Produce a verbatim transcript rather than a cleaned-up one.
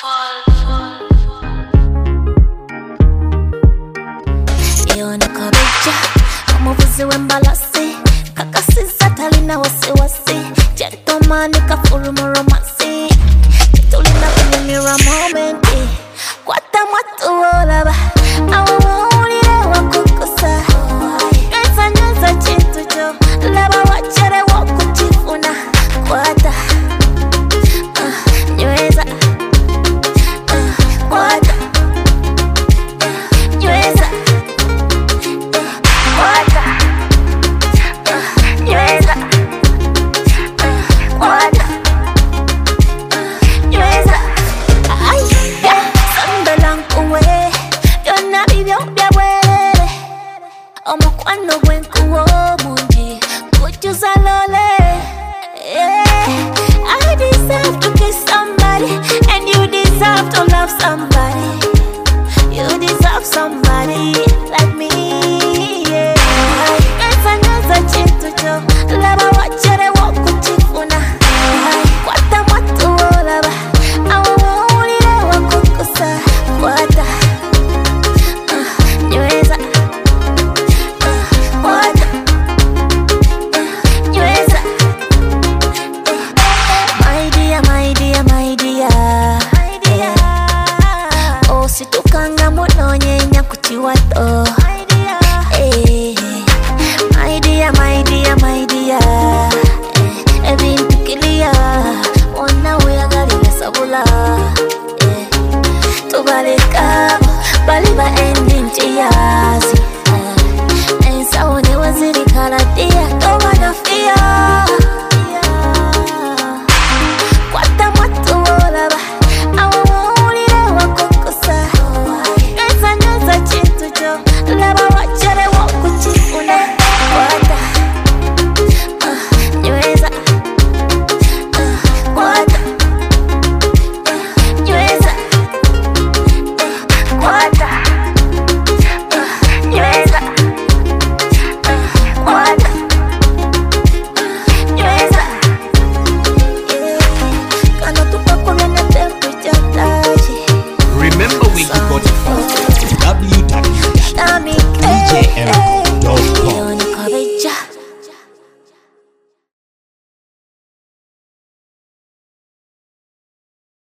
Iyo nakabija umuvuzi w'embalasi kakasiza talina wasiwasi gentleman kafulu mu romance tulina kunyumira moment kwata mwatu olaba awo wulire wakukusa nyweza nyweza kintu kyo laba wacere wokukifuna kwata uh, nyweza uh, kwata uh, nyweza kwata uh, nyweza uh, kwata uh, nyweza ay yeah sandalankuwe byonna bibyo byabwerere omukwano gwenkuwo mungi kujuza lole yeah. I deserve to kiss somebody and you deserve to love somebody. You deserve somebody like me, yeah. Nyweza nyweza kintu kyo laba wacere wokukifuna kwata mwatu olaba awo wulire wakukusa kwata uh, nyweza uh, kwata uh, nyweza uh, my dear my dear my dear my dearositukanga munonyenya kukiwato eh my dear my dear my dear eh ebintu kiliya wonna weyagalira sabula eh tubaleka bali ba